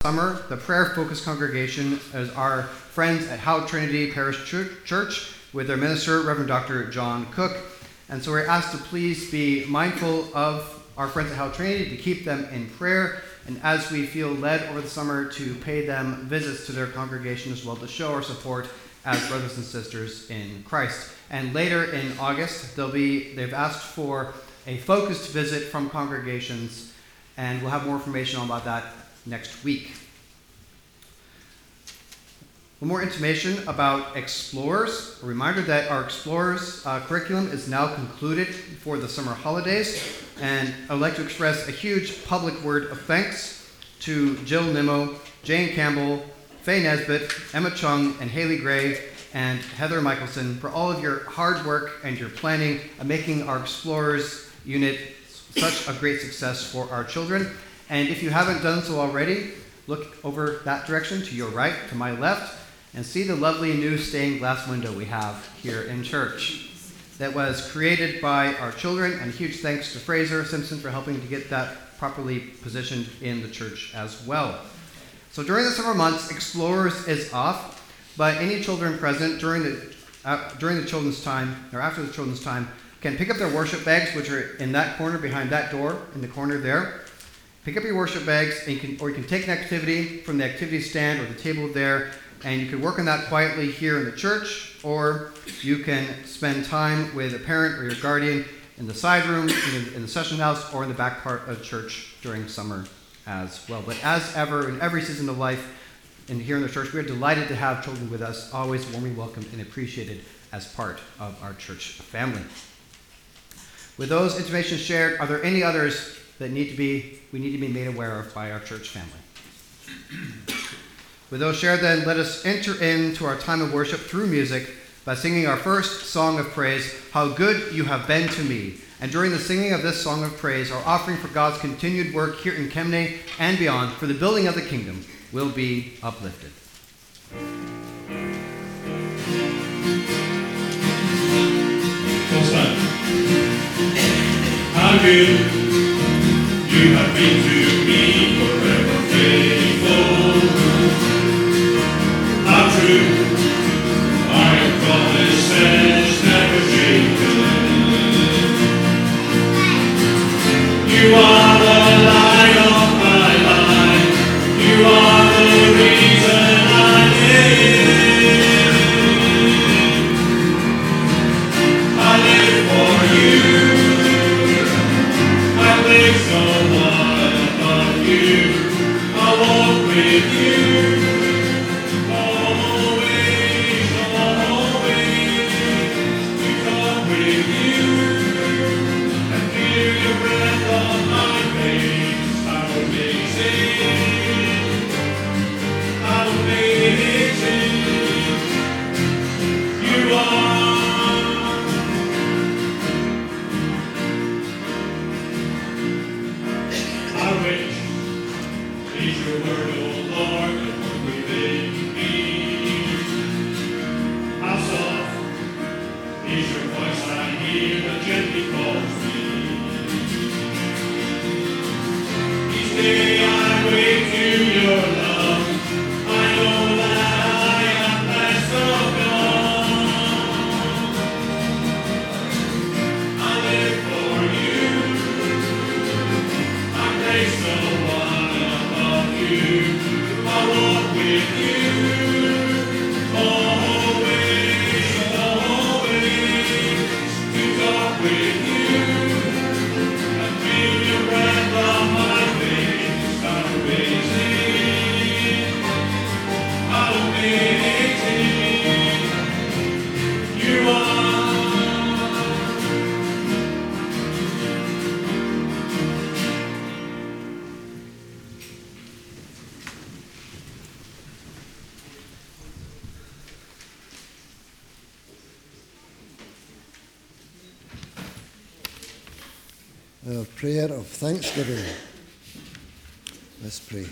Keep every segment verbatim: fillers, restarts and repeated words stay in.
Summer, the prayer-focused congregation is our friends at Howe Trinity Parish Church with their minister, Reverend Doctor John Cook. And so we're asked to please be mindful of our friends at Howe Trinity, to keep them in prayer, and as we feel led over the summer to pay them visits to their congregation as well, to show our support as brothers and sisters in Christ. And later in August, they'll be, they've asked for a focused visit from congregations, and we'll have more information about that next week. One more information about Explorers. A reminder that our Explorers uh, curriculum is now concluded for the summer holidays, and I would like to express a huge public word of thanks to Jill Nimmo, Jane Campbell, Faye Nesbitt, Emma Chung, and Haley Gray, and Heather Michelson for all of your hard work and your planning of making our Explorers unit such a great success for our children. And if you haven't done so already, look over that direction to your right, to my left, and see the lovely new stained glass window we have here in church that was created by our children, and huge thanks to Fraser Simpson for helping to get that properly positioned in the church as well. So during the summer months, Explorers is off, but any children present during the, uh, during the children's time, or after the children's time, can pick up their worship bags, which are in that corner behind that door, in the corner there. Pick up your worship bags, and you can, or you can take an activity from the activity stand or the table there, and you can work on that quietly here in the church, or you can spend time with a parent or your guardian in the side room, in the, in the session house, or in the back part of church during summer as well. But as ever, in every season of life, and here in the church, we are delighted to have children with us, always warmly welcomed and appreciated as part of our church family. With those information shared, are there any others that need to be we need to be made aware of by our church family? With those shared, then, let us enter into our time of worship through music by singing our first song of praise, How Good You Have Been to Me. And during the singing of this song of praise, our offering for God's continued work here in Kemnay and beyond for the building of the kingdom will be uplifted. How good you have been to me, forever faithful. How true are your promises, never changing. You are the light of my life. You are the reason I live. I live for you. I live so one above you. I walk with you. Our prayer of thanksgiving. Let's pray.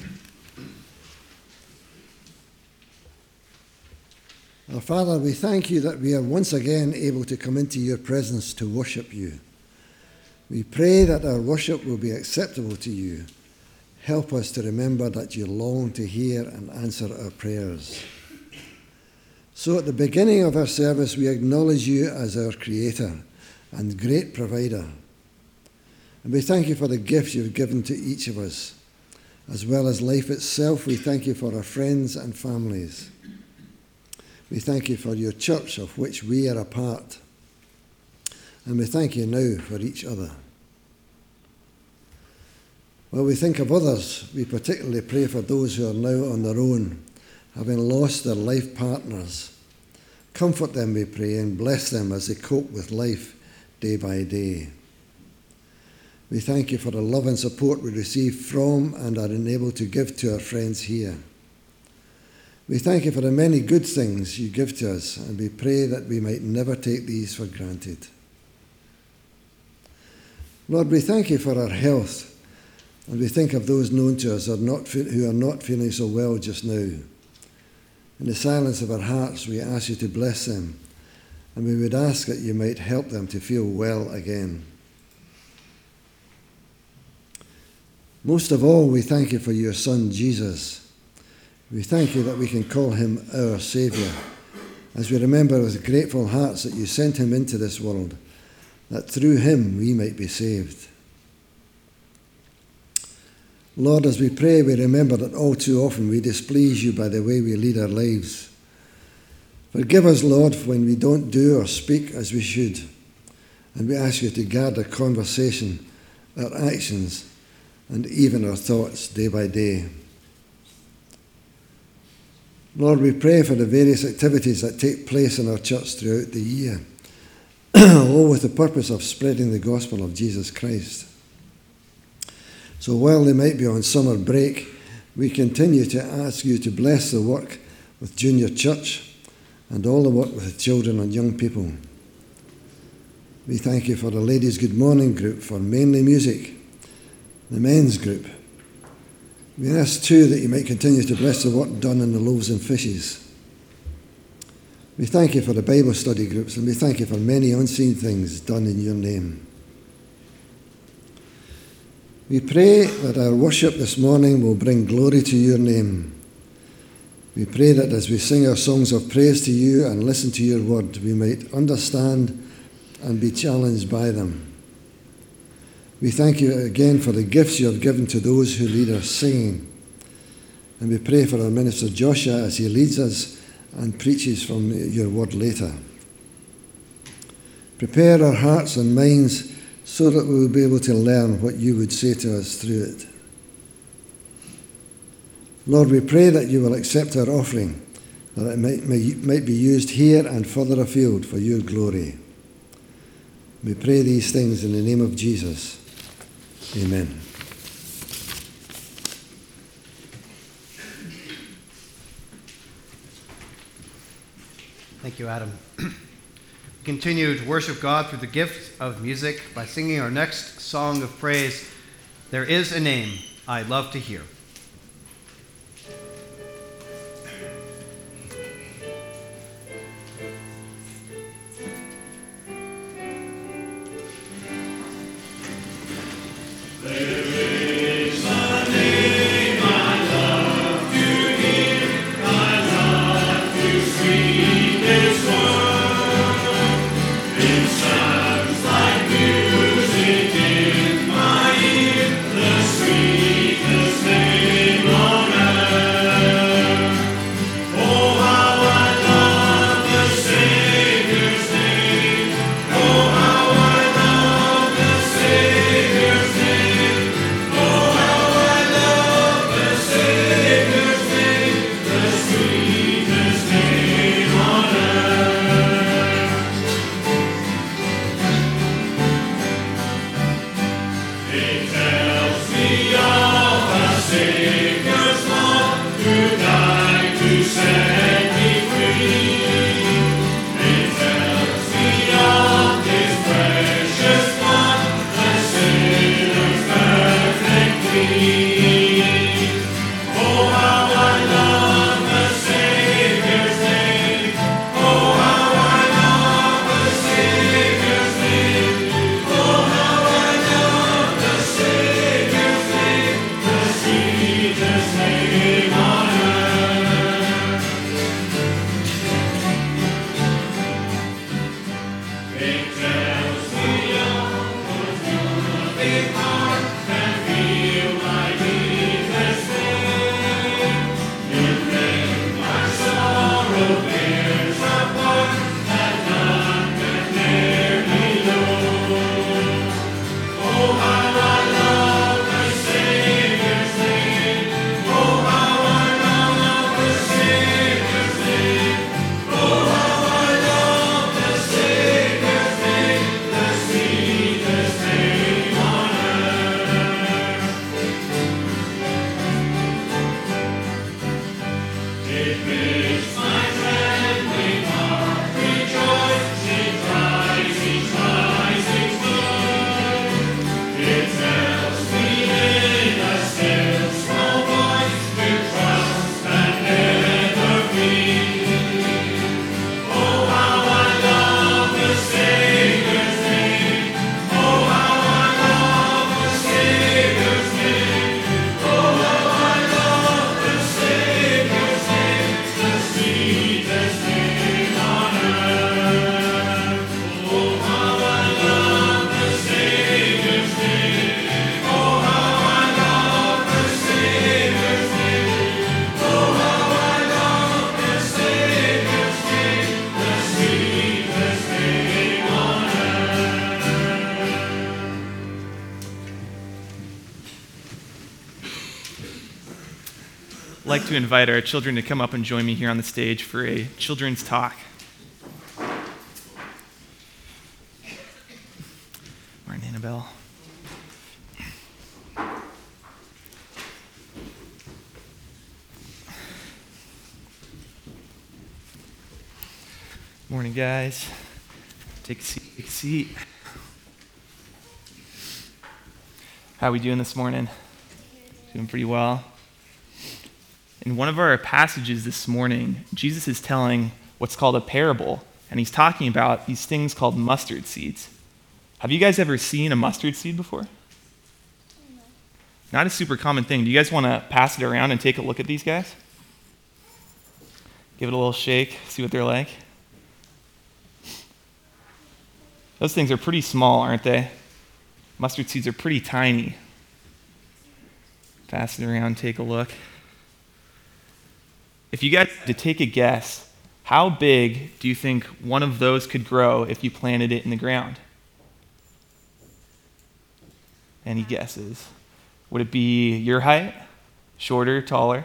Our Father, we thank you that we are once again able to come into your presence to worship you. We pray that our worship will be acceptable to you. help us to remember that you long to hear and answer our prayers. So at the beginning of our service, we acknowledge you as our Creator and great Provider. And we thank you for the gifts you've given to each of us. As well as life itself, we thank you for our friends and families. We thank you for your church, of which we are a part. And we thank you now for each other. While we think of others, we particularly pray for those who are now on their own, having lost their life partners. Comfort them, we pray, and bless them as they cope with life day by day. We thank you for the love and support we receive from and are enabled to give to our friends here. We thank you for the many good things you give to us, and we pray that we might never take these for granted. Lord, we thank you for our health, and we think of those known to us who are not, who are not feeling so well just now. In the silence of our hearts, we ask you to bless them, and we would ask that you might help them to feel well again. Most of all, we thank you for your Son, Jesus. We thank you that we can call him our Saviour, as we remember with grateful hearts that you sent him into this world, that through him we might be saved. Lord, as we pray, we remember that all too often we displease you by the way we lead our lives. Forgive us, Lord, when we don't do or speak as we should, and we ask you to guard our conversation, our actions, and even our thoughts day by day. Lord, we pray for the various activities that take place in our church throughout the year, all with the purpose of spreading the gospel of Jesus Christ. So while they might be on summer break, we continue to ask you to bless the work with Junior Church and all the work with children and young people. We thank you for the Ladies' Good Morning group, for mainly music, the men's group. We ask too that you might continue to bless the work done in the loaves and fishes. We thank you for the Bible study groups, and we thank you for many unseen things done in your name. We pray that our worship this morning will bring glory to your name. We pray that as we sing our songs of praise to you and listen to your word, we might understand and be challenged by them. We thank you again for the gifts you have given to those who lead our singing. And we pray for our minister Joshua as he leads us and preaches from your word later. Prepare our hearts and minds so that we will be able to learn what you would say to us through it. Lord, we pray that you will accept our offering, that it might, may, might be used here and further afield for your glory. We pray these things in the name of Jesus. Amen. Thank you, Adam. Continue to worship God through the gift of music by singing our next song of praise, There Is a Name I Love to Hear. Music in my ear, the sweetest name. I'd like to invite our children to come up and join me here on the stage for a children's talk. Morning, Annabelle. Morning, guys. Take a seat, take a seat. How are we doing this morning? Doing pretty well. In one of our passages this morning, Jesus is telling what's called a parable, and he's talking about these things called mustard seeds. Have you guys ever seen a mustard seed before? No. Not a super common thing. Do you guys want to pass it around and take a look at these guys? Give it a little shake, see what they're like. Those things are pretty small, aren't they? Mustard seeds are pretty tiny. Pass it around, take a look. If you guys had to take a guess, how big do you think one of those could grow if you planted it in the ground? Any guesses? Would it be your height? Shorter, taller?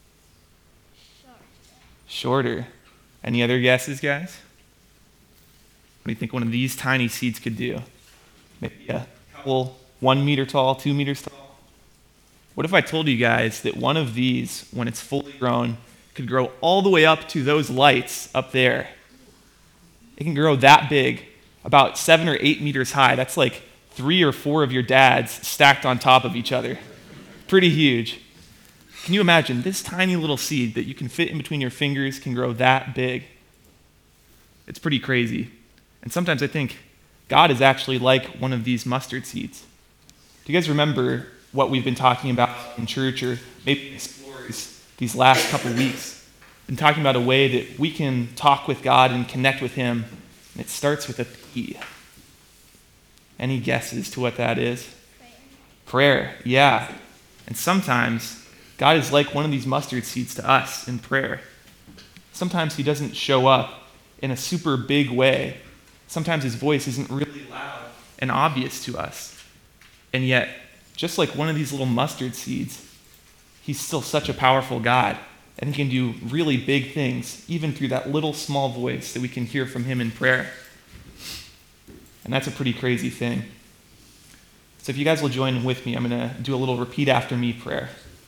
Shorter. Any other guesses, guys? What do you think one of these tiny seeds could do? Maybe a couple, one meter tall, two meters tall? What if I told you guys that one of these, when it's fully grown, could grow all the way up to those lights up there? It can grow that big, about seven or eight meters high. That's like three or four of your dads stacked on top of each other. Pretty huge. Can you imagine this tiny little seed that you can fit in between your fingers can grow that big? It's pretty crazy. And sometimes I think God is actually like one of these mustard seeds. Do you guys remember what we've been talking about in church, or maybe Explorers, these last couple weeks? Been talking about a way that we can talk with God and connect with Him, and it starts with a P. Any guesses to what that is? Prayer. Prayer, yeah. And sometimes God is like one of these mustard seeds to us in prayer. Sometimes He doesn't show up in a super big way. Sometimes His voice isn't really loud and obvious to us. And yet, just like one of these little mustard seeds, He's still such a powerful God, and He can do really big things, even through that little small voice that we can hear from Him in prayer. And that's a pretty crazy thing. So if you guys will join with me, I'm going to do a little repeat after me prayer.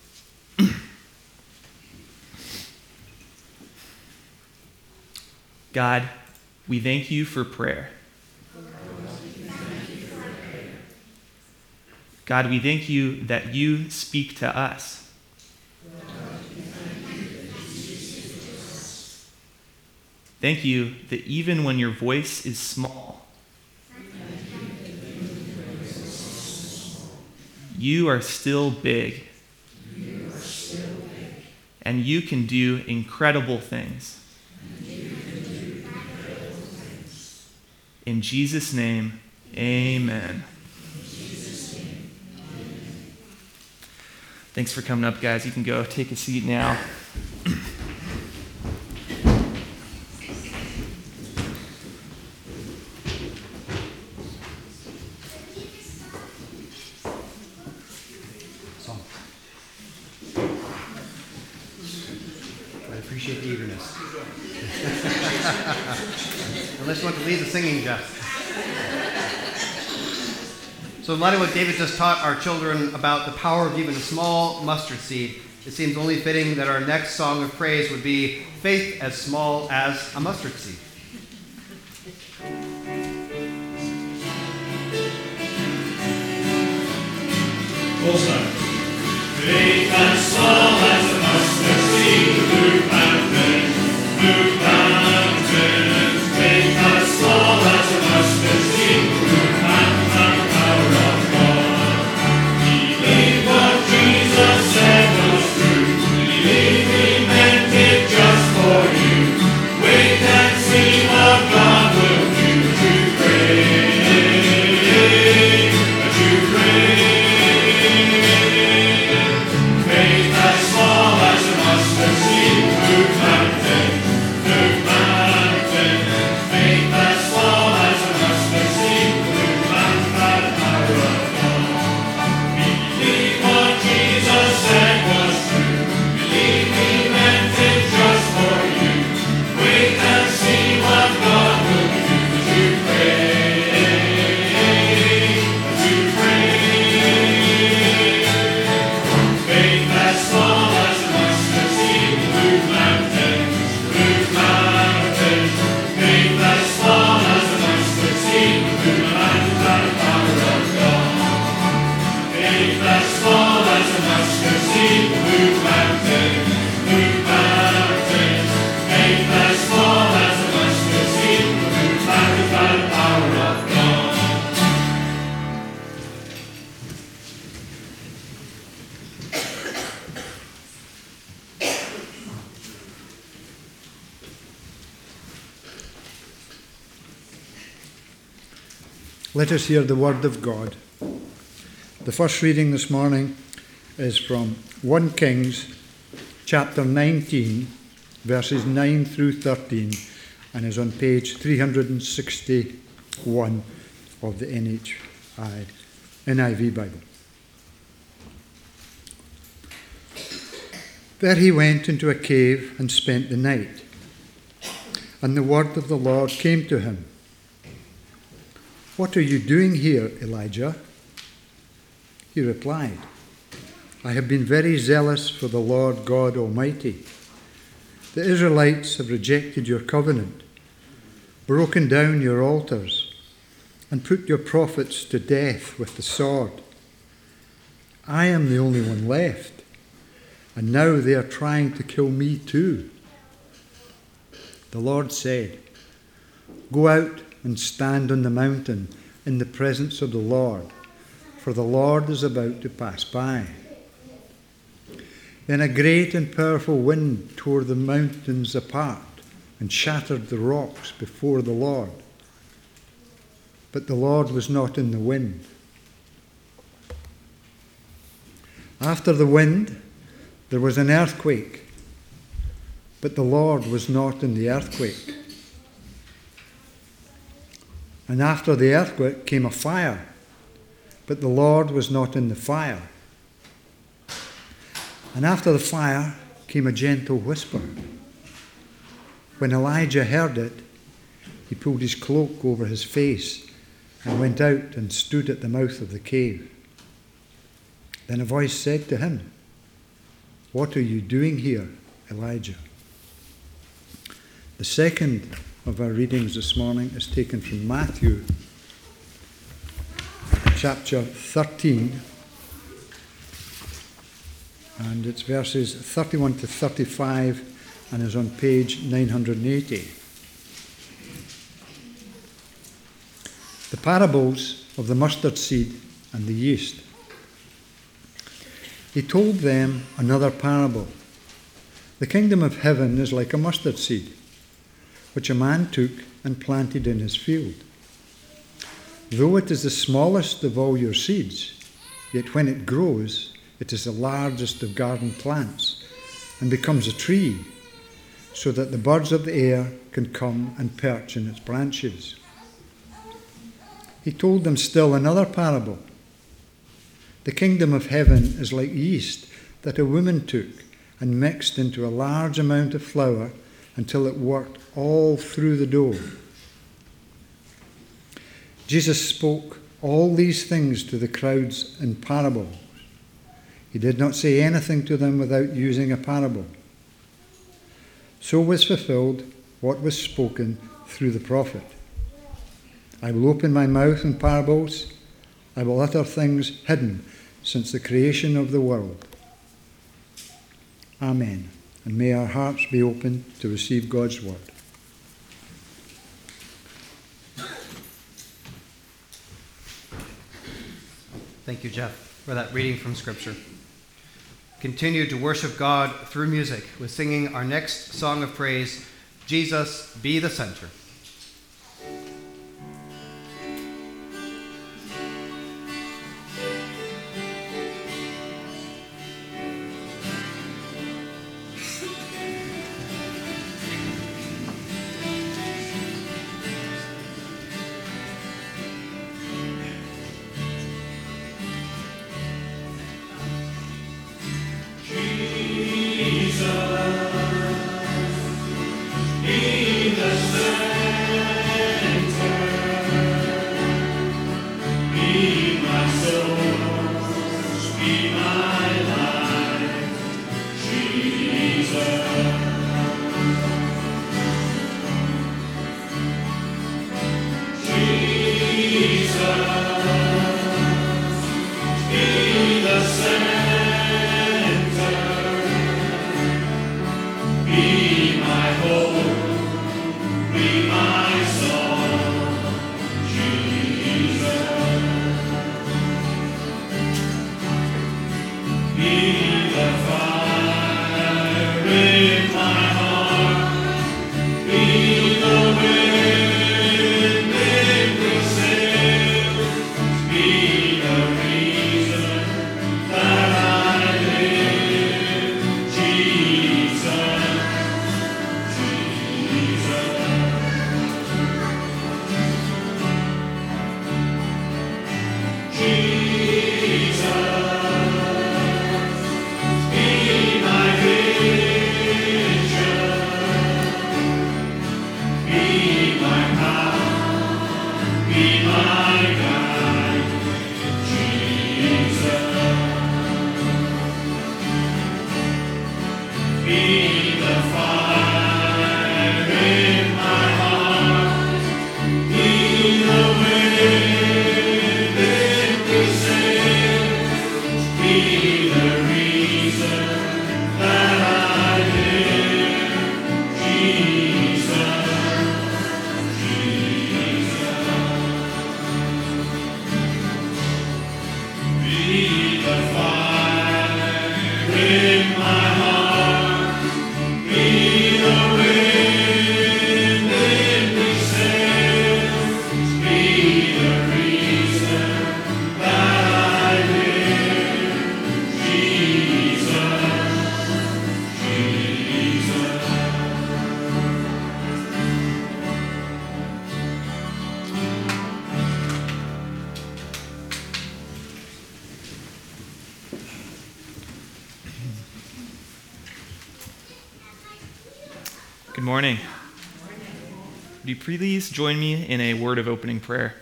God, we thank You for prayer. God, we thank You that You speak to us. Thank You that even when Your voice is small, You are still big. And You can do incredible things. In Jesus' name, amen. Thanks for coming up, guys. You can go take a seat now. I appreciate the eagerness. Unless you want to lead the singing, Jeff. So in light of what David just taught our children about the power of even a small mustard seed, it seems only fitting that our next song of praise would be Faith as Small as a Mustard Seed. Full time. Faith as small as a mustard seed, move mountains, move mountains. Faith as small as a mustard seed, move mountains by the power of God. Believe what Jesus said was true. Believe He meant it just for you. Wait and see what God will do. As you pray, as you pray. Faith as small as a mustard seed, move mountains, move mountains. Faith as small as a mustard seed, move mountains by the power of God. Believe what Jesus said was true. Believe He meant it just for you. Wait and see what God will do. As you pray, as you pray. Faith as small as a mustard seed, move mountains, move mountains. Faith as small as a mustard seed, move mountains by the power of God. Faith as small as a mustard seed, move mountains, move mountains. Faith as small as a mustard seed, move mountains by the power of God. Let us hear the word of God. The first reading this morning is from First Kings chapter nineteen, verses nine through thirteen, and is on page three hundred sixty-one of the N H I, N I V Bible. There he went into a cave and spent the night, and the word of the Lord came to him. What are you doing here, Elijah? He replied, I have been very zealous for the Lord God Almighty. The Israelites have rejected your covenant, broken down your altars, and put your prophets to death with the sword. I am the only one left, and now they are trying to kill me too. The Lord said, Go out and stand on the mountain in the presence of the Lord, for the Lord is about to pass by. Then a great and powerful wind tore the mountains apart and shattered the rocks before the Lord. But the Lord was not in the wind. After the wind, there was an earthquake, but the Lord was not in the earthquake. And after the earthquake came a fire, but the Lord was not in the fire. And after the fire came a gentle whisper. When Elijah heard it, he pulled his cloak over his face and went out and stood at the mouth of the cave. Then a voice said to him, What are you doing here, Elijah? The second of our readings this morning is taken from Matthew chapter thirteen, and it's verses thirty-one to thirty-five and is on page nine hundred eighty. The parables of the mustard seed and the yeast. He told them another parable. The kingdom of heaven is like a mustard seed, which a man took and planted in his field. Though it is the smallest of all your seeds, yet when it grows, it is the largest of garden plants and becomes a tree, so that the birds of the air can come and perch in its branches. He told them still another parable. The kingdom of heaven is like yeast that a woman took and mixed into a large amount of flour until it worked all through the dough. Jesus spoke all these things to the crowds in parables. He did not say anything to them without using a parable. So was fulfilled what was spoken through the prophet. I will open my mouth in parables. I will utter things hidden since the creation of the world. Amen. And may our hearts be open to receive God's word. Thank you, Jeff, for that reading from Scripture. Continue to worship God through music with singing our next song of praise, Jesus Be the Center. Good morning. Would you please join me in a word of opening prayer?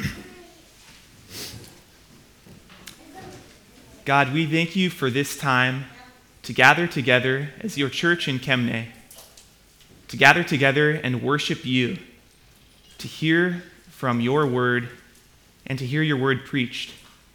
God, we thank you for this time to gather together as your church in Kemne, to gather together and worship you, to hear from your word and to hear your word preached.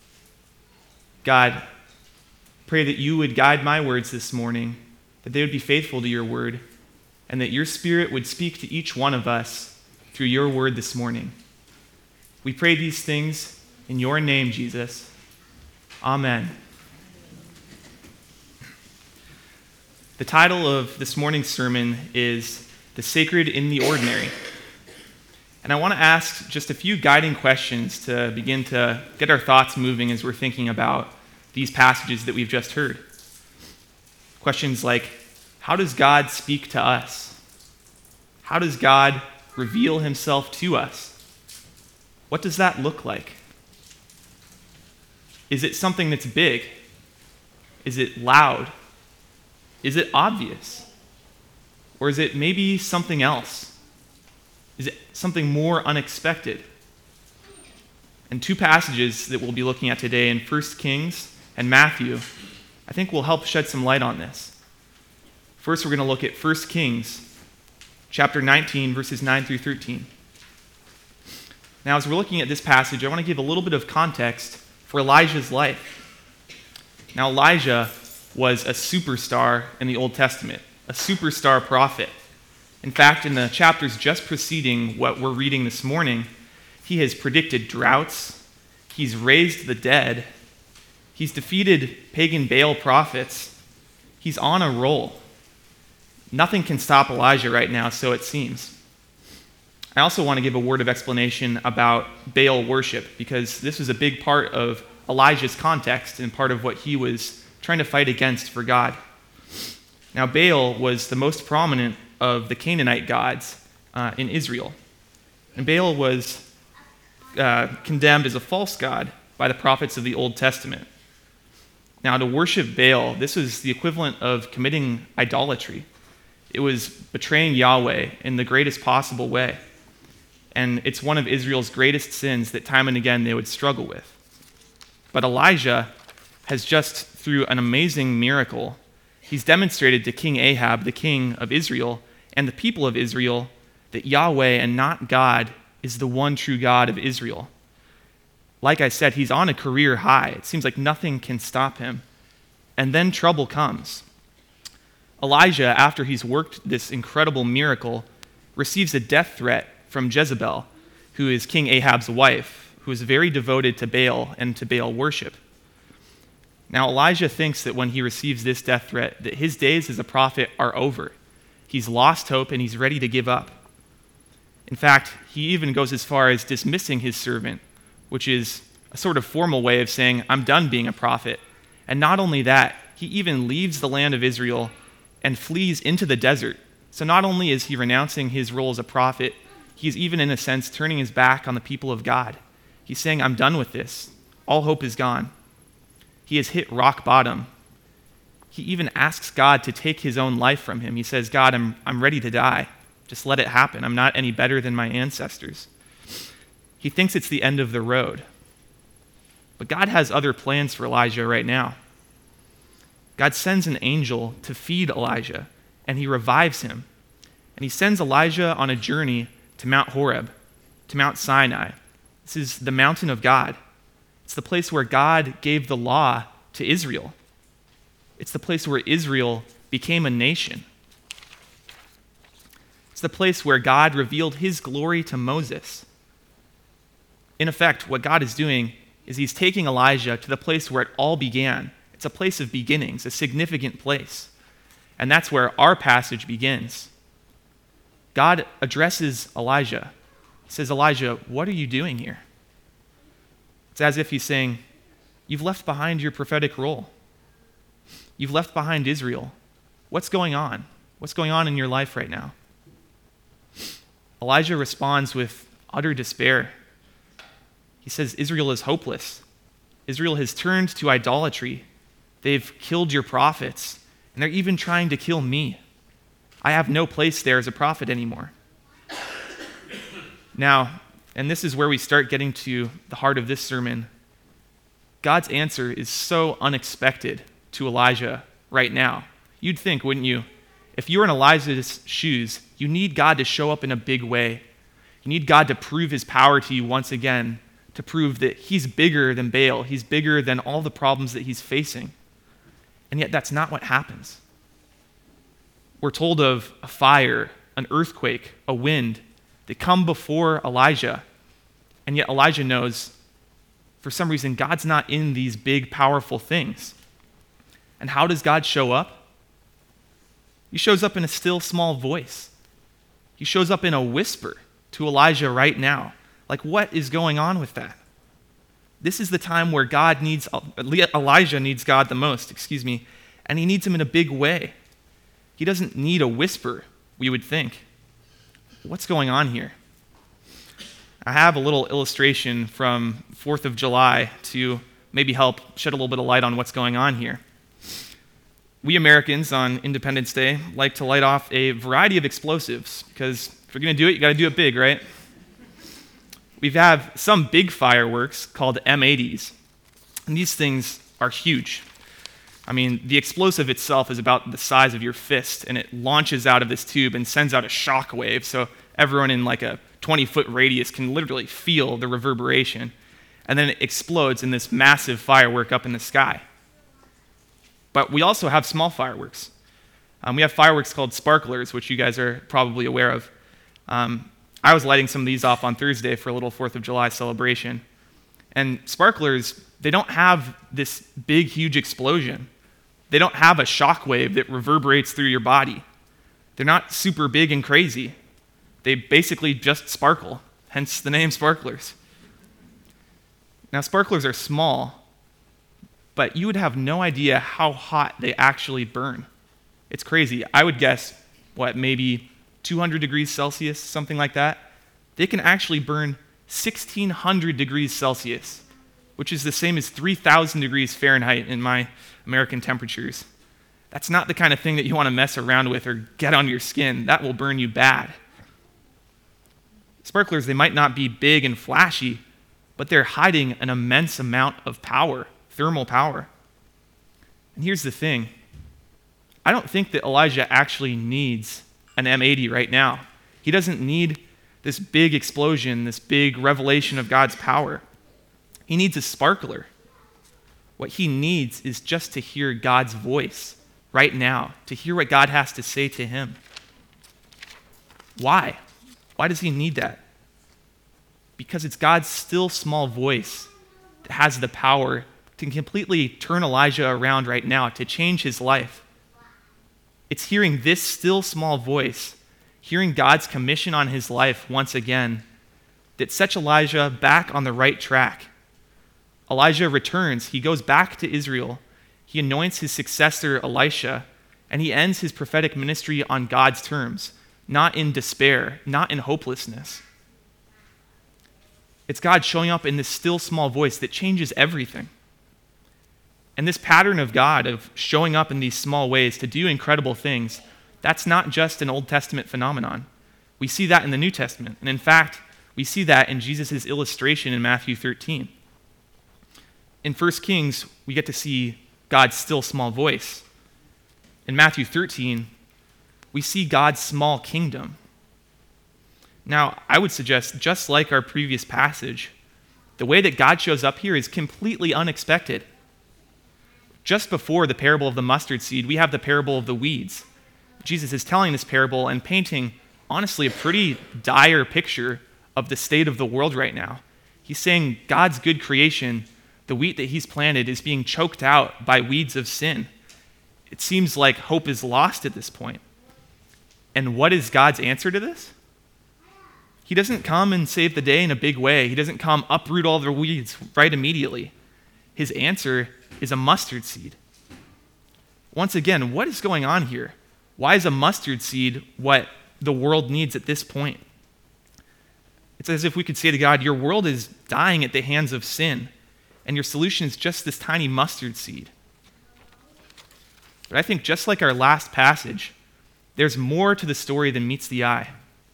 God, pray that you would guide my words this morning, that they would be faithful to your word, and that your Spirit would speak to each one of us through your word this morning. We pray these things in your name, Jesus. Amen. The title of this morning's sermon is The Sacred in the Ordinary. And I want to ask just a few guiding questions to begin to get our thoughts moving as we're thinking about these passages that we've just heard. Questions like, how does God speak to us? How does God reveal himself to us? What does that look like? Is it something that's big? Is it loud? Is it obvious? Or is it maybe something else? Is it something more unexpected? And two passages that we'll be looking at today in First Kings and Matthew I think will help shed some light on this. First, we're going to look at First Kings chapter nineteen, verses nine through thirteen. Now, as we're looking at this passage, I want to give a little bit of context for Elijah's life. Now, Elijah was a superstar in the Old Testament, a superstar prophet. In fact, in the chapters just preceding what we're reading this morning, he has predicted droughts, he's raised the dead, he's defeated pagan Baal prophets, he's on a roll. Nothing can stop Elijah right now, so it seems. I also want to give a word of explanation about Baal worship, because this was a big part of Elijah's context and part of what he was trying to fight against for God. Now, Baal was the most prominent of the Canaanite gods uh, in Israel. And Baal was uh, condemned as a false god by the prophets of the Old Testament. Now, to worship Baal, this was the equivalent of committing idolatry. It was betraying Yahweh in the greatest possible way. And it's one of Israel's greatest sins that time and again they would struggle with. But Elijah has just, through an amazing miracle, he's demonstrated to King Ahab, the king of Israel, and the people of Israel, that Yahweh and not God is the one true God of Israel. Like I said, he's on a career high. It seems like nothing can stop him. And then trouble comes. Elijah, after he's worked this incredible miracle, receives a death threat from Jezebel, who is King Ahab's wife, who is very devoted to Baal and to Baal worship. Now, Elijah thinks that when he receives this death threat, that his days as a prophet are over. He's lost hope and he's ready to give up. In fact, he even goes as far as dismissing his servant, which is a sort of formal way of saying, I'm done being a prophet. And not only that, he even leaves the land of Israel and flees into the desert. So not only is he renouncing his role as a prophet, he's even, in a sense, turning his back on the people of God. He's saying, I'm done with this. All hope is gone. He has hit rock bottom. He even asks God to take his own life from him. He says, God, I'm, I'm ready to die. Just let it happen. I'm not any better than my ancestors. He thinks it's the end of the road. But God has other plans for Elijah right now. God sends an angel to feed Elijah, and he revives him. And he sends Elijah on a journey to Mount Horeb, to Mount Sinai. This is the mountain of God. It's the place where God gave the law to Israel. It's the place where Israel became a nation. It's the place where God revealed his glory to Moses. In effect, what God is doing is he's taking Elijah to the place where it all began. It's a place of beginnings, a significant place. And that's where our passage begins. God addresses Elijah. He says, Elijah, what are you doing here? It's as if he's saying, you've left behind your prophetic role. You've left behind Israel. What's going on? What's going on in your life right now? Elijah responds with utter despair. He says, Israel is hopeless. Israel has turned to idolatry. They've killed your prophets, and they're even trying to kill me. I have no place there as a prophet anymore. Now, and this is where we start getting to the heart of this sermon. God's answer is so unexpected to Elijah right now. You'd think, wouldn't you? If you were in Elijah's shoes, you need God to show up in a big way. You need God to prove his power to you once again, to prove that he's bigger than Baal. He's bigger than all the problems that he's facing. And yet that's not what happens. We're told of a fire, an earthquake, a wind that come before Elijah. And yet Elijah knows, for some reason, God's not in these big, powerful things. And how does God show up? He shows up in a still, small voice. He shows up in a whisper to Elijah right now. Like, what is going on with that? This is the time where God needs, Elijah needs God the most, excuse me, and he needs him in a big way. He doesn't need a whisper, we would think. What's going on here? I have a little illustration from fourth of July to maybe help shed a little bit of light on what's going on here. We Americans on Independence Day like to light off a variety of explosives because if you're going to do it, you got to do it big, right? We have some big fireworks called M eighties, and these things are huge. I mean, the explosive itself is about the size of your fist, and it launches out of this tube and sends out a shock wave, so everyone in like a twenty-foot radius can literally feel the reverberation. And then it explodes in this massive firework up in the sky. But we also have small fireworks. Um, we have fireworks called sparklers, which you guys are probably aware of. Um, I was lighting some of these off on Thursday for a little fourth of July celebration. And sparklers, they don't have this big, huge explosion. They don't have a shock wave that reverberates through your body. They're not super big and crazy. They basically just sparkle, hence the name sparklers. Now, sparklers are small, but you would have no idea how hot they actually burn. It's crazy. I would guess, what, maybe two hundred degrees Celsius, something like that? They can actually burn sixteen hundred degrees Celsius, which is the same as three thousand degrees Fahrenheit in my American temperatures. That's not the kind of thing that you want to mess around with or get on your skin. That will burn you bad. Sparklers, they might not be big and flashy, but they're hiding an immense amount of power, thermal power. And here's the thing. I don't think that Elijah actually needs an M eighty right now. He doesn't need this big explosion, this big revelation of God's power. He needs a sparkler. What he needs is just to hear God's voice right now, to hear what God has to say to him. Why? Why does he need that? Because it's God's still small voice that has the power to completely turn Elijah around right now, to change his life. It's hearing this still small voice, hearing God's commission on his life once again, that sets Elijah back on the right track. Elijah returns. He goes back to Israel. He anoints his successor, Elisha, and he ends his prophetic ministry on God's terms, not in despair, not in hopelessness. It's God showing up in this still small voice that changes everything. And this pattern of God, of showing up in these small ways to do incredible things, that's not just an Old Testament phenomenon. We see that in the New Testament. And in fact, we see that in Jesus' illustration in Matthew thirteen. In First Kings, we get to see God's still small voice. In Matthew thirteen, we see God's small kingdom. Now, I would suggest, just like our previous passage, the way that God shows up here is completely unexpected. Just before the parable of the mustard seed, we have the parable of the weeds. Jesus is telling this parable and painting, honestly, a pretty dire picture of the state of the world right now. He's saying God's good creation, the wheat that he's planted, is being choked out by weeds of sin. It seems like hope is lost at this point. And what is God's answer to this? He doesn't come and save the day in a big way. He doesn't come uproot all the weeds right immediately. His answer is a mustard seed. Once again, what is going on here? Why is a mustard seed what the world needs at this point? It's as if we could say to God, your world is dying at the hands of sin, and your solution is just this tiny mustard seed. But I think just like our last passage, there's more to the story than meets the eye.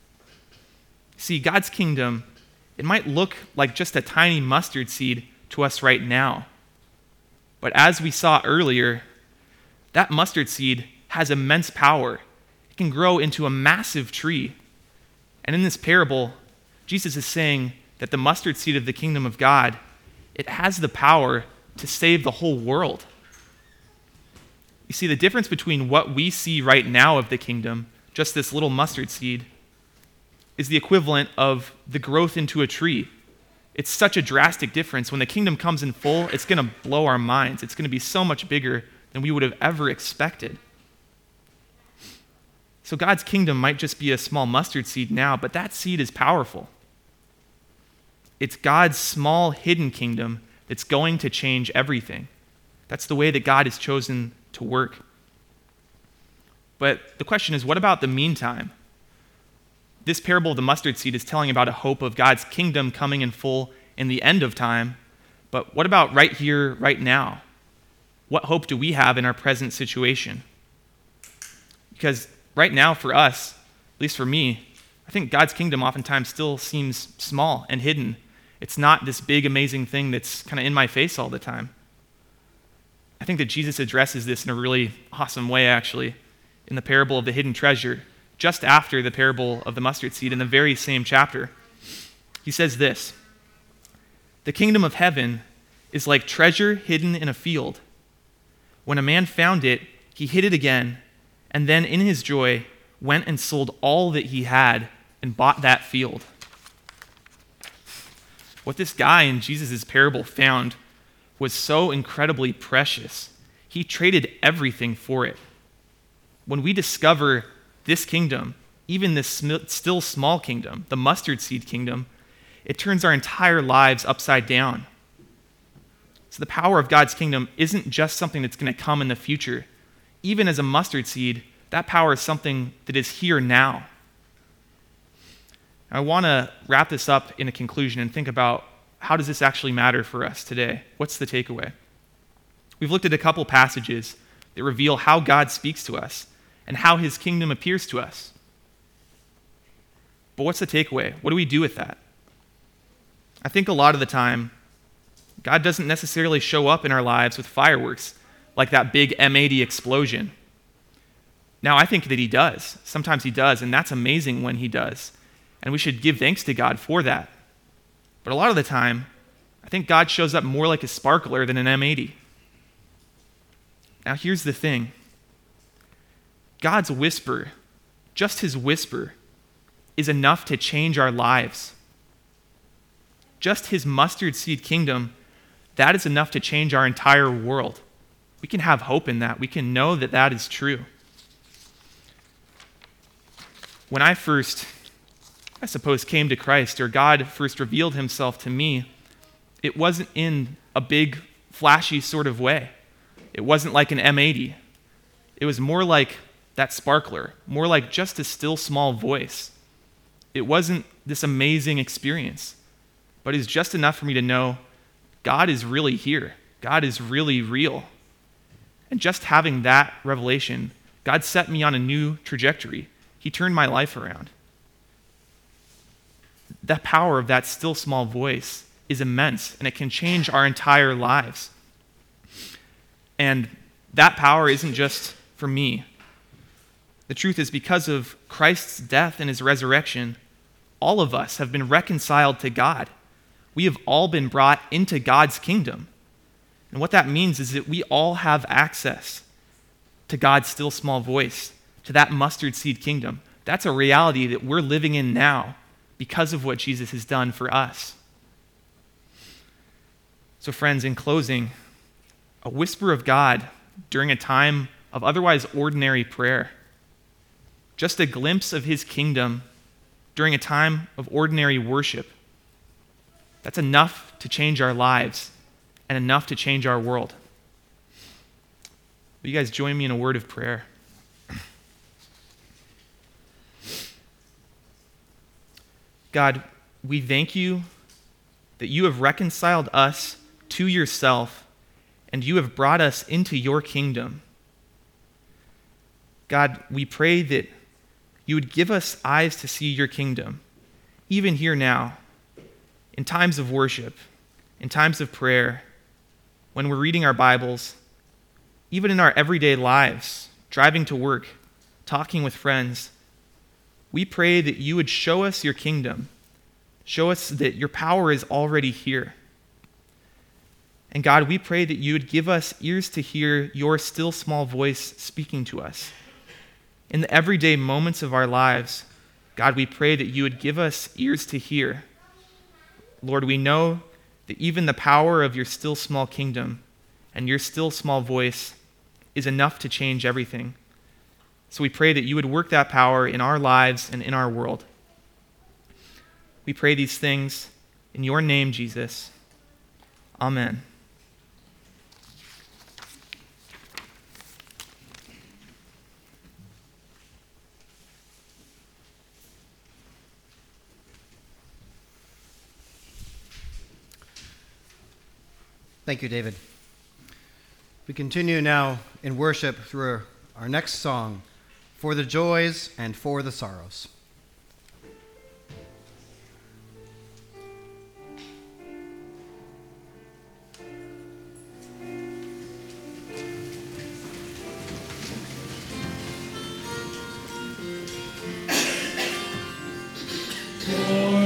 See, God's kingdom, it might look like just a tiny mustard seed to us right now. But as we saw earlier, that mustard seed has immense power. It can grow into a massive tree. And in this parable, Jesus is saying that the mustard seed of the kingdom of God, it has the power to save the whole world. You see, the difference between what we see right now of the kingdom, just this little mustard seed, is the equivalent of the growth into a tree. It's such a drastic difference. When the kingdom comes in full, it's going to blow our minds. It's going to be so much bigger than we would have ever expected. So God's kingdom might just be a small mustard seed now, but that seed is powerful. It's God's small hidden kingdom that's going to change everything. That's the way that God has chosen to work. But the question is, what about the meantime? This parable of the mustard seed is telling about a hope of God's kingdom coming in full in the end of time. But what about right here, right now? What hope do we have in our present situation? Because right now for us, at least for me, I think God's kingdom oftentimes still seems small and hidden. It's not this big, amazing thing that's kind of in my face all the time. I I think that Jesus addresses this in a really awesome way, actually, in the parable of the hidden treasure, just after the parable of the mustard seed in the very same chapter. He says this: "The kingdom of heaven is like treasure hidden in a field. When a man found it, he hid it again, and then in his joy went and sold all that he had and bought that field." What this guy in Jesus' parable found was so incredibly precious. He traded everything for it. When we discover this kingdom, even this sm- still small kingdom, the mustard seed kingdom, it turns our entire lives upside down. So the power of God's kingdom isn't just something that's going to come in the future. Even as a mustard seed, that power is something that is here now. I want to wrap this up in a conclusion and think about, how does this actually matter for us today? What's the takeaway? We've looked at a couple passages that reveal how God speaks to us and how his kingdom appears to us. But what's the takeaway? What do we do with that? I think a lot of the time, God doesn't necessarily show up in our lives with fireworks like that big M eighty explosion. Now, I think that he does. Sometimes he does, and that's amazing when he does. And we should give thanks to God for that. But a lot of the time, I think God shows up more like a sparkler than an M eighty. Now, here's the thing. God's whisper, just his whisper, is enough to change our lives. Just his mustard seed kingdom, that is enough to change our entire world. We can have hope in that. We can know that that is true. When I first, I suppose, came to Christ, or God first revealed himself to me, it wasn't in a big, flashy sort of way. It wasn't like an M eighty. It was more like that sparkler, more like just a still small voice. It wasn't this amazing experience, but it's just enough for me to know God is really here. God is really real. And just having that revelation, God set me on a new trajectory. He turned my life around. The power of that still small voice is immense, and it can change our entire lives. And that power isn't just for me. The truth is, because of Christ's death and his resurrection, all of us have been reconciled to God. We have all been brought into God's kingdom. And what that means is that we all have access to God's still small voice, to that mustard seed kingdom. That's a reality that we're living in now because of what Jesus has done for us. So friends, in closing, a whisper of God during a time of otherwise ordinary prayer, just a glimpse of his kingdom during a time of ordinary worship, that's enough to change our lives and enough to change our world. Will you guys join me in a word of prayer? God, we thank you that you have reconciled us to yourself and you have brought us into your kingdom. God, we pray that you would give us eyes to see your kingdom, even here now, in times of worship, in times of prayer, when we're reading our Bibles, even in our everyday lives, driving to work, talking with friends. We pray that you would show us your kingdom, show us that your power is already here. And God, we pray that you would give us ears to hear your still small voice speaking to us. In the everyday moments of our lives, God, we pray that you would give us ears to hear. Lord, we know that even the power of your still small kingdom and your still small voice is enough to change everything. So we pray that you would work that power in our lives and in our world. We pray these things in your name, Jesus. Amen. Thank you, David. We continue now in worship through our next song, For the Joys and for the Sorrows.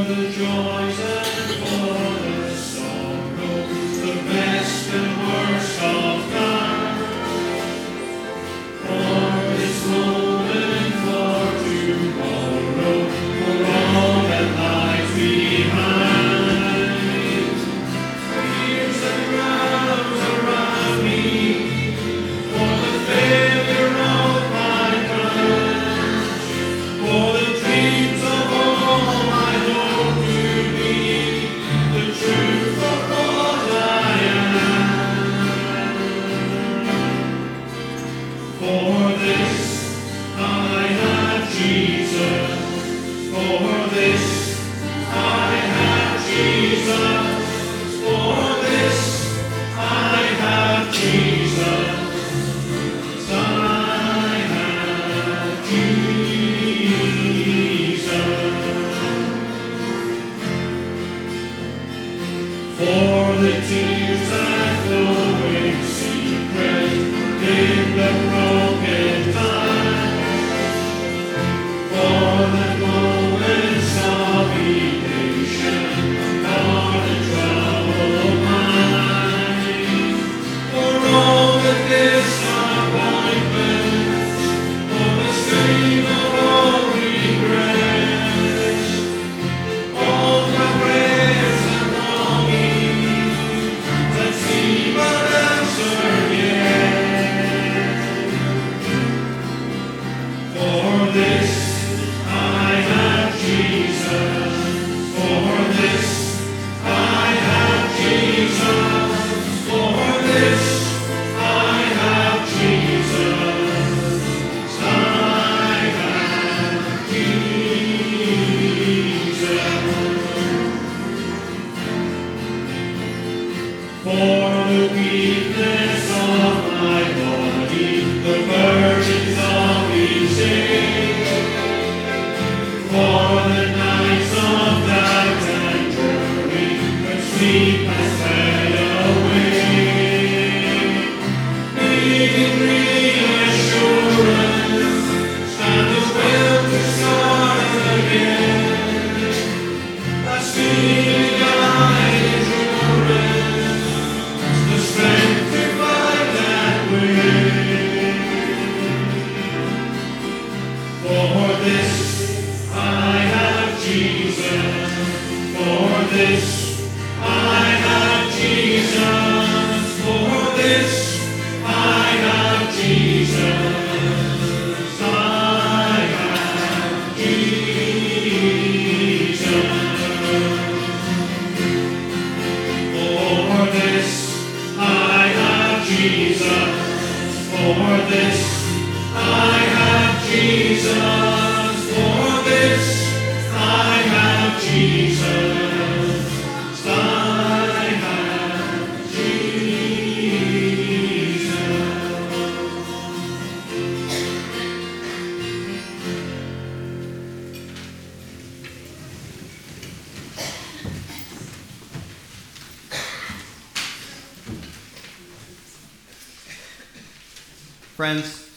Friends,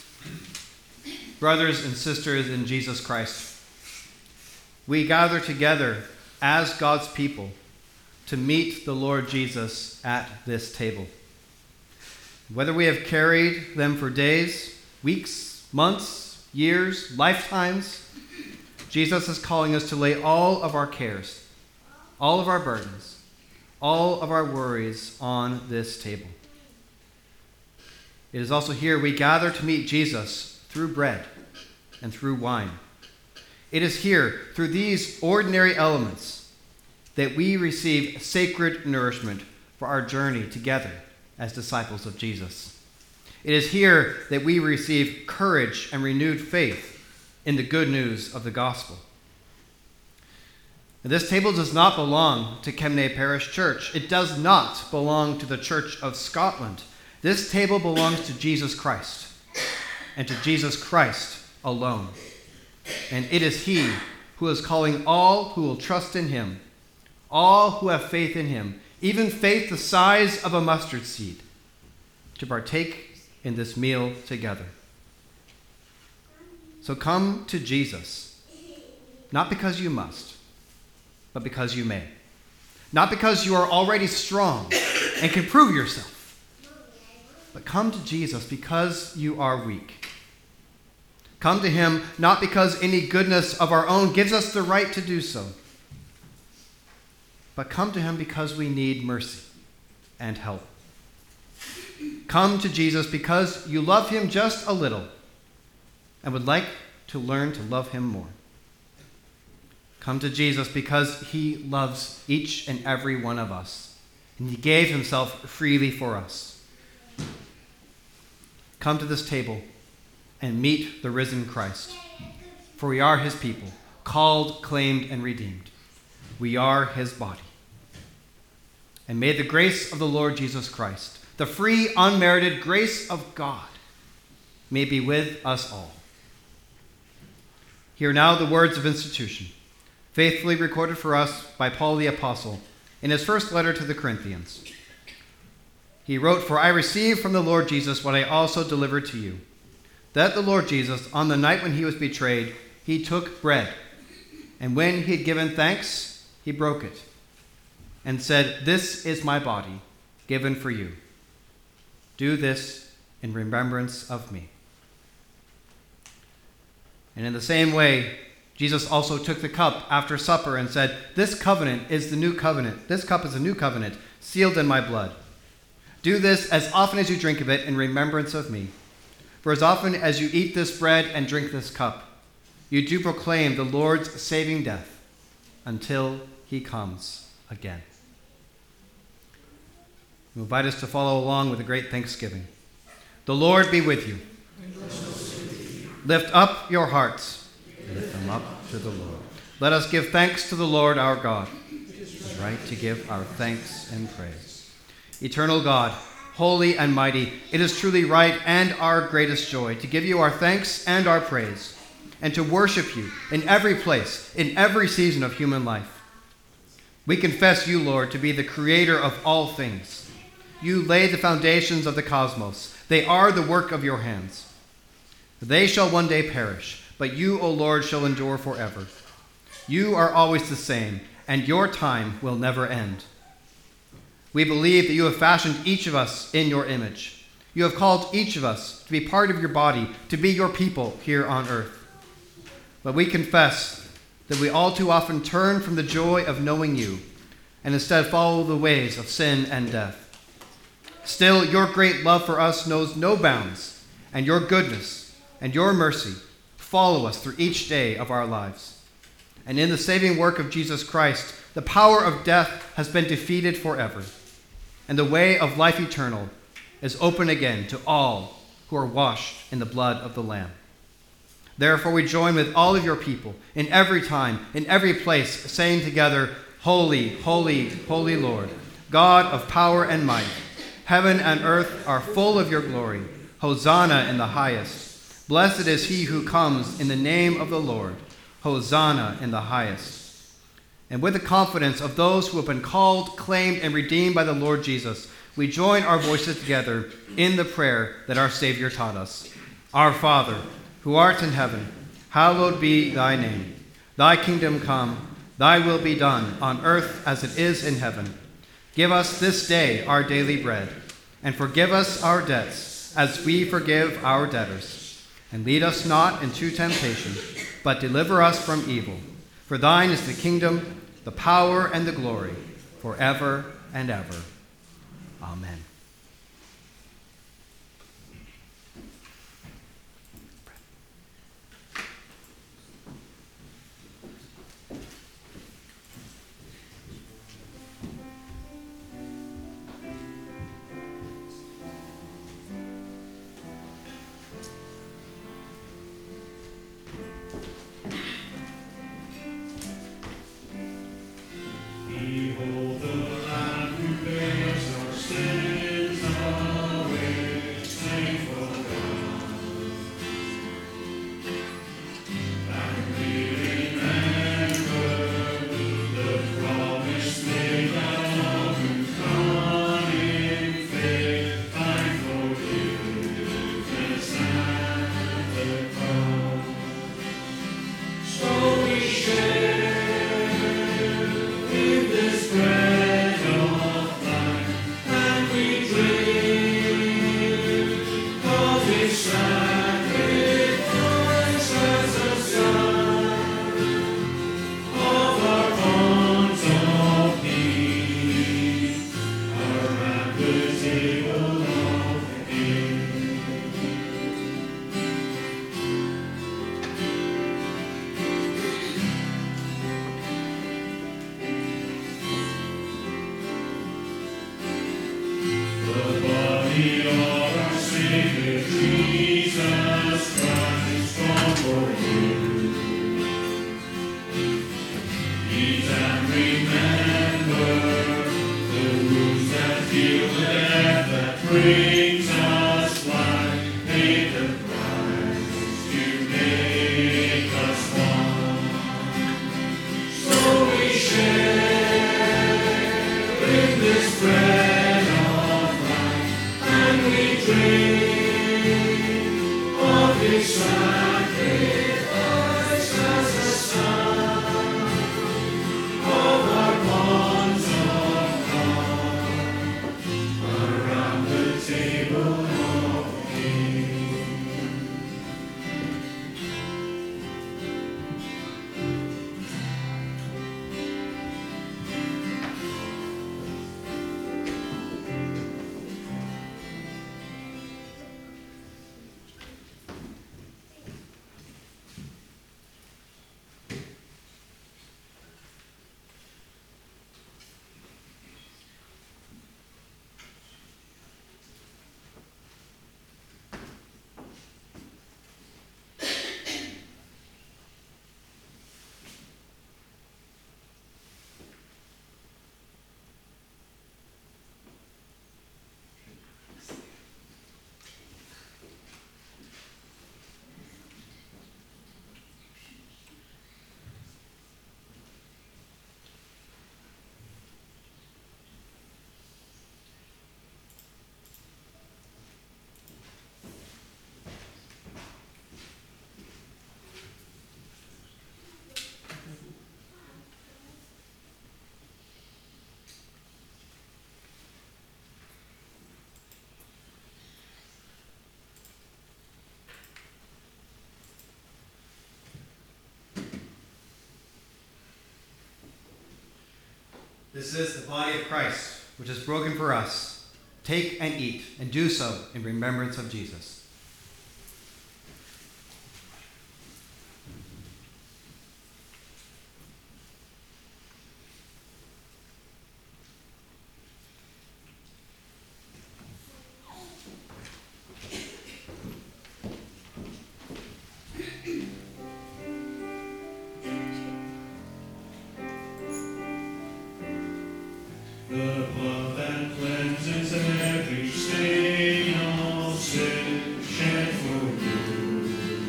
brothers and sisters in Jesus Christ, we gather together as God's people to meet the Lord Jesus at this table. Whether we have carried them for days, weeks, months, years, lifetimes, Jesus is calling us to lay all of our cares, all of our burdens, all of our worries on this table. It is also here we gather to meet Jesus through bread and through wine. It is here, through these ordinary elements, that we receive sacred nourishment for our journey together as disciples of Jesus. It is here that we receive courage and renewed faith in the good news of the gospel. Now, this table does not belong to Kemnay Parish Church. It does not belong to the Church of Scotland. This table belongs to Jesus Christ, and to Jesus Christ alone. And it is he who is calling all who will trust in him, all who have faith in him, even faith the size of a mustard seed, to partake in this meal together. So come to Jesus, not because you must, but because you may. Not because you are already strong and can prove yourself, but come to Jesus because you are weak. Come to him not because any goodness of our own gives us the right to do so, but come to him because we need mercy and help. Come to Jesus because you love him just a little and would like to learn to love him more. Come to Jesus because he loves each and every one of us, and he gave himself freely for us. Come to this table and meet the risen Christ, for we are his people, called, claimed, and redeemed. We are his body. And may the grace of the Lord Jesus Christ, the free, unmerited grace of God, may be with us all. Hear now the words of institution, faithfully recorded for us by Paul the Apostle in his first letter to the Corinthians. He wrote, "For I received from the Lord Jesus what I also delivered to you, that the Lord Jesus, on the night when he was betrayed, he took bread, and when he had given thanks, he broke it, and said, 'This is my body, given for you. Do this in remembrance of me.' And in the same way, Jesus also took the cup after supper and said, 'This covenant is the new covenant. This cup is a new covenant, sealed in my blood. Do this as often as you drink of it in remembrance of me. For as often as you eat this bread and drink this cup, you do proclaim the Lord's saving death until he comes again." We invite us to follow along with a great thanksgiving. The Lord be with you. Lift up your hearts. Lift them up to the Lord. Let us give thanks to the Lord our God. It is right to give our thanks and praise. Eternal God, holy and mighty, it is truly right and our greatest joy to give you our thanks and our praise, and to worship you in every place, in every season of human life. We confess you, Lord, to be the creator of all things. You laid the foundations of the cosmos. They are the work of your hands. They shall one day perish, but you, O Lord, shall endure forever. You are always the same, and your time will never end. We believe that you have fashioned each of us in your image. You have called each of us to be part of your body, to be your people here on earth. But we confess that we all too often turn from the joy of knowing you and instead follow the ways of sin and death. Still, your great love for us knows no bounds, and your goodness and your mercy follow us through each day of our lives. And in the saving work of Jesus Christ, the power of death has been defeated forever, and the way of life eternal is open again to all who are washed in the blood of the Lamb. Therefore, we join with all of your people in every time, in every place, saying together, "Holy, holy, holy Lord, God of power and might. Heaven and earth are full of your glory. Hosanna in the highest. Blessed is he who comes in the name of the Lord. Hosanna in the highest." And with the confidence of those who have been called, claimed, and redeemed by the Lord Jesus, we join our voices together in the prayer that our Savior taught us. Our Father, who art in heaven, hallowed be thy name. Thy kingdom come, thy will be done on earth as it is in heaven. Give us this day our daily bread, and forgive us our debts as we forgive our debtors. And lead us not into temptation, but deliver us from evil. For thine is the kingdom, the power, and the glory, forever and ever. Amen. Behold the Lamb who bears our sin. this bread of life, and we drink of his sacrifice as a sign of our bonds of God around the table of Kings. This is the body of Christ, which is broken for us. Take and eat, and do so in remembrance of Jesus. The blood that cleanses every stain of sin shed for you.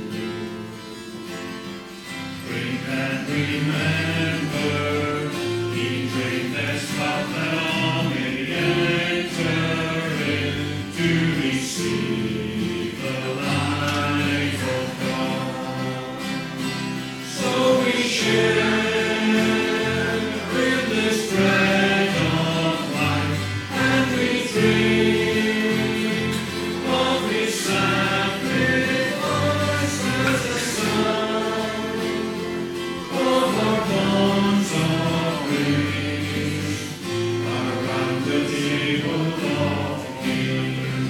Drink and remember, he drank this cup that all may enter in to receive the life of God. So we share in this bread of life, and we drink of his sacrifice as a sign of our bonds of grace around the table of Kings.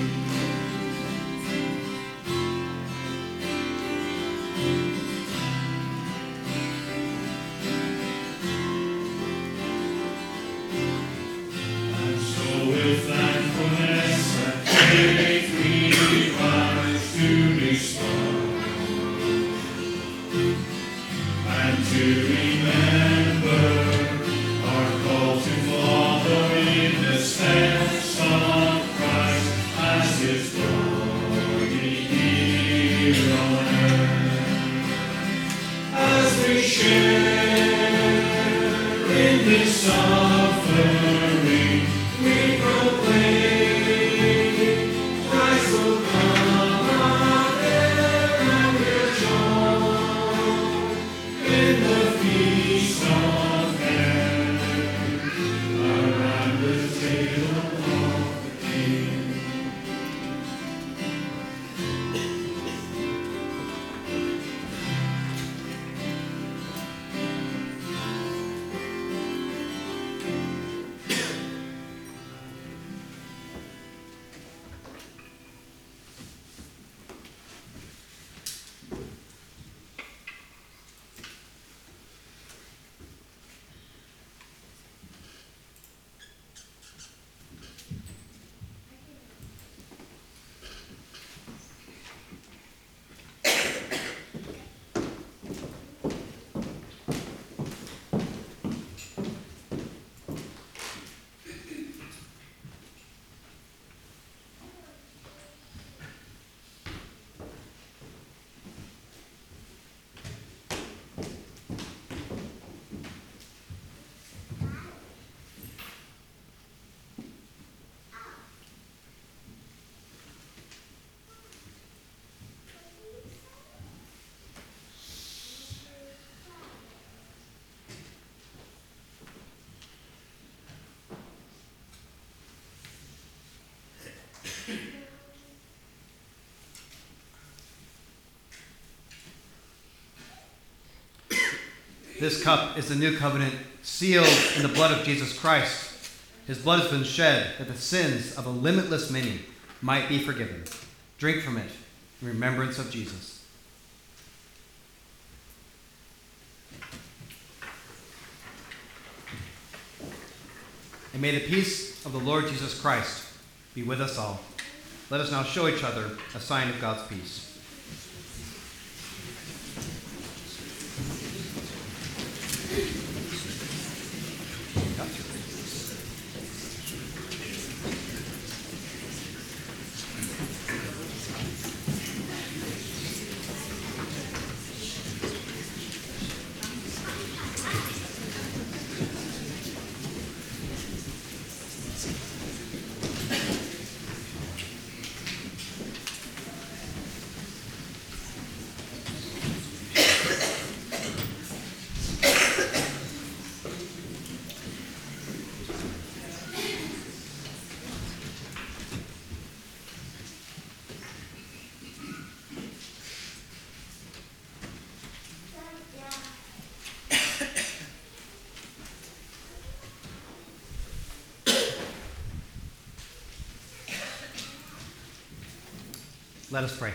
And so with thankfulness and faith we rise to respond and to remember our call to follow in the steps of Christ as his body here on earth. As we share in this suffering, we proclaim Christ will come again, and we'll join in the feast of heaven around the table of the King. This cup is the new covenant sealed in the blood of Jesus Christ. His blood has been shed that the sins of a limitless many might be forgiven. Drink from it in remembrance of Jesus. And may the peace of the Lord Jesus Christ be with us all. Let us now show each other a sign of God's peace. Let us pray.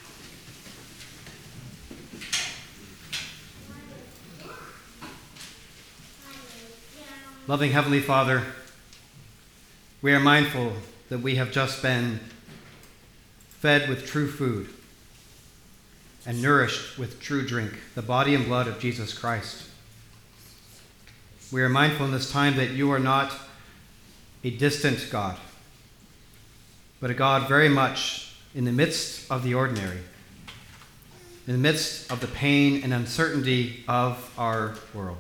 Loving Heavenly Father, we are mindful that we have just been fed with true food and nourished with true drink, the body and blood of Jesus Christ. We are mindful in this time that you are not a distant God, but a God very much in the midst of the ordinary, in the midst of the pain and uncertainty of our world.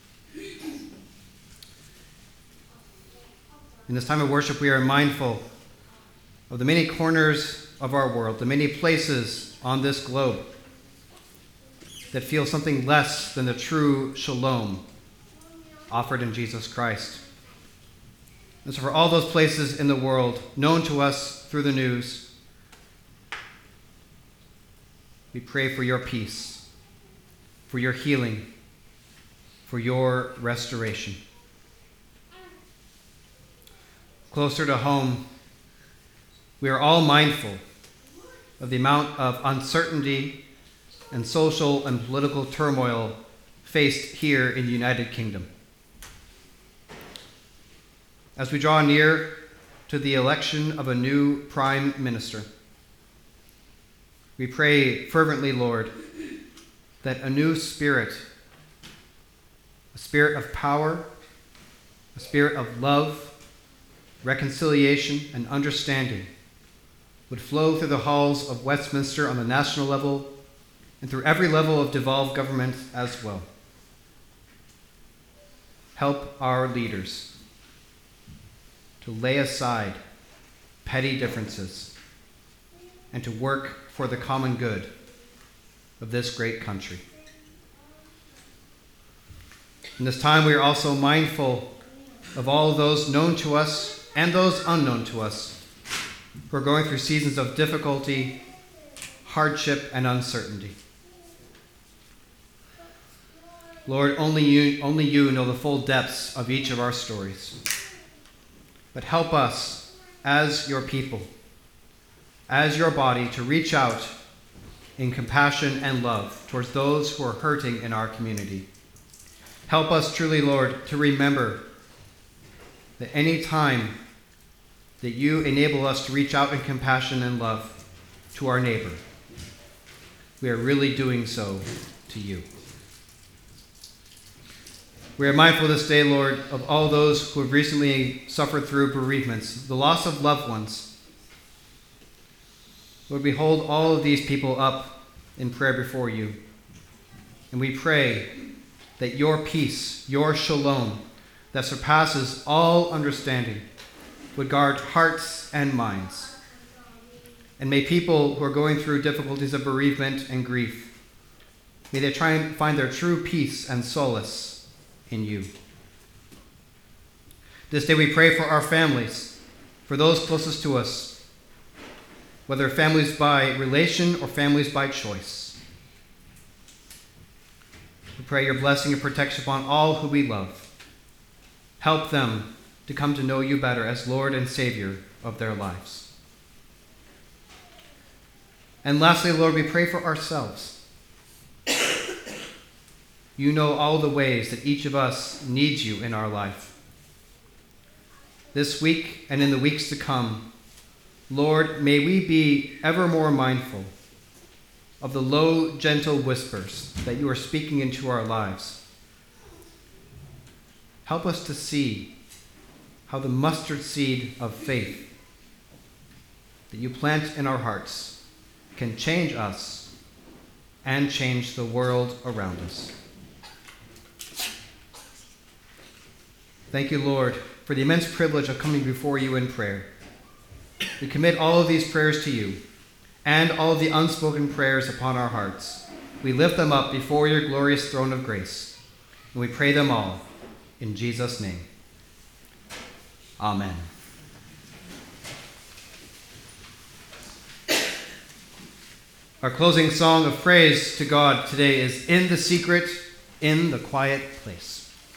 In this time of worship, we are mindful of the many corners of our world, the many places on this globe that feel something less than the true shalom offered in Jesus Christ. And so for all those places in the world known to us through the news, we pray for your peace, for your healing, for your restoration. Closer to home, we are all mindful of the amount of uncertainty and social and political turmoil faced here in the United Kingdom. As we draw near to the election of a new Prime Minister, we pray fervently, Lord, that a new spirit, a spirit of power, a spirit of love, reconciliation, and understanding would flow through the halls of Westminster on the national level and through every level of devolved government as well. Help our leaders to lay aside petty differences and to work for the common good of this great country. In this time, we are also mindful of all those known to us and those unknown to us who are going through seasons of difficulty, hardship, and uncertainty. Lord, only you, only you know the full depths of each of our stories. But help us as your people, as your body, to reach out in compassion and love towards those who are hurting in our community. Help us truly, Lord, to remember that any time that you enable us to reach out in compassion and love to our neighbor, we are really doing so to you. We are mindful this day, Lord, of all those who have recently suffered through bereavements, the loss of loved ones. Lord, we hold all of these people up in prayer before you. And we pray that your peace, your shalom, that surpasses all understanding, would guard hearts and minds. And may people who are going through difficulties of bereavement and grief, may they try and find their true peace and solace in you. This day we pray for our families, for those closest to us, whether families by relation or families by choice. We pray your blessing and protection upon all who we love. Help them to come to know you better as Lord and Savior of their lives. And lastly, Lord, we pray for ourselves. You know all the ways that each of us needs you in our life. This week and in the weeks to come, Lord, may we be ever more mindful of the low, gentle whispers that you are speaking into our lives. Help us to see how the mustard seed of faith that you plant in our hearts can change us and change the world around us. Thank you, Lord, for the immense privilege of coming before you in prayer. We commit all of these prayers to you and all of the unspoken prayers upon our hearts. We lift them up before your glorious throne of grace, and we pray them all in Jesus' name. Amen. Our closing song of praise to God today is In the Secret, in the Quiet Place.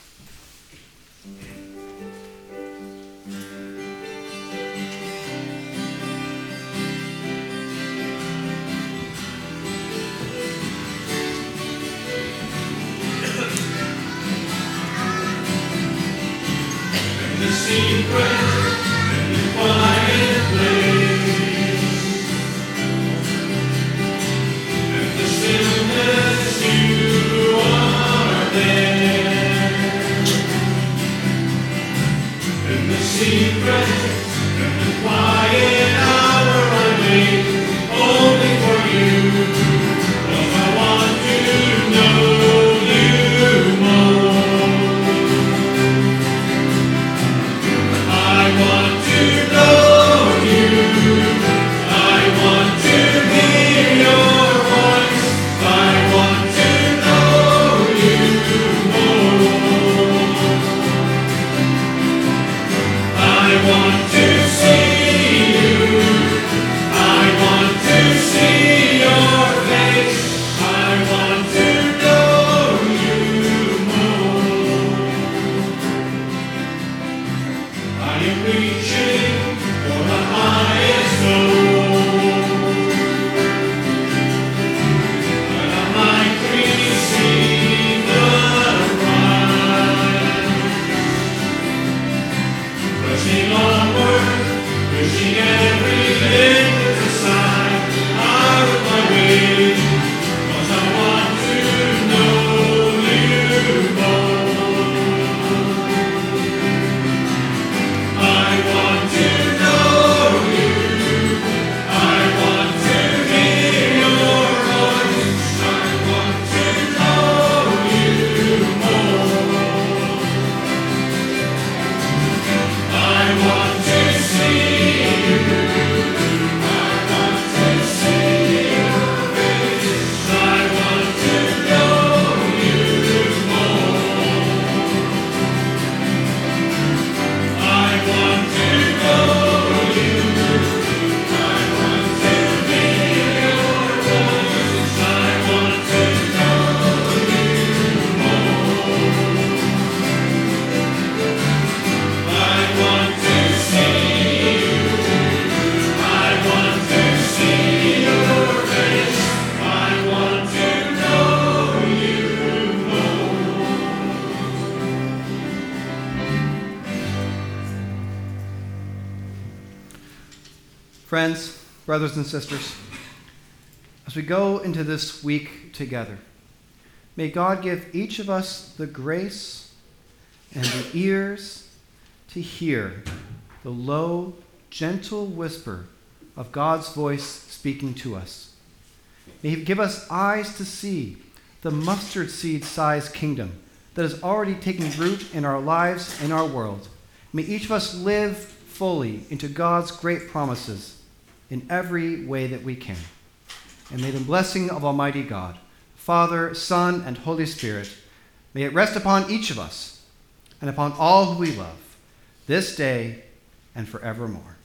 Friends, brothers and sisters, as we go into this week together, may God give each of us the grace and the ears to hear the low, gentle whisper of God's voice speaking to us. May He give us eyes to see the mustard seed-sized kingdom that is already taking root in our lives and our world. May each of us live fully into God's great promises in every way that we can. And may the blessing of Almighty God, Father, Son, and Holy Spirit, may it rest upon each of us and upon all who we love, this day and forevermore.